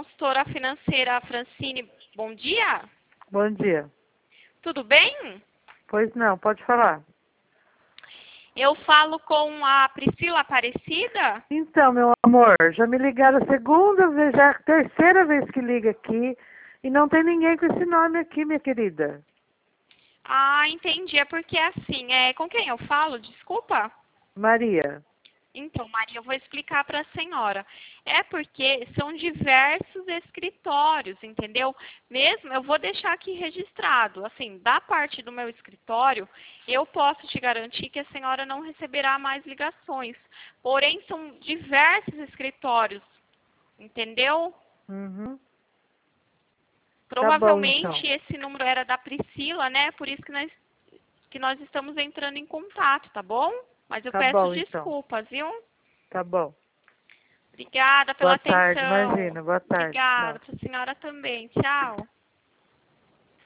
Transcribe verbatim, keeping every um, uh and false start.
consultora financeira Francine. Bom dia. Bom dia. Tudo bem? Pois não, pode falar. Eu falo com a Priscila Aparecida? Então, meu amor, já me ligaram a segunda vez, já é a terceira vez que liga aqui e não tem ninguém com esse nome aqui, minha querida. Ah, entendi. É porque assim, é com quem eu falo? Desculpa. Maria. Então, Maria, eu vou explicar para a senhora. É porque são diversos escritórios, entendeu? Mesmo, eu vou deixar aqui registrado. Assim, da parte do meu escritório, eu posso te garantir que a senhora não receberá mais ligações. Porém, são diversos escritórios, entendeu? Uhum. Tá bom, Provavelmente então. esse número era da Priscila, né? Por isso que nós, que nós estamos entrando em contato, tá bom? Mas eu Tá peço bom, então. desculpas, viu? Tá bom. Obrigada pela Boa tarde, atenção. imagina. Boa tarde. Obrigada Tchau. para a senhora também. Tchau.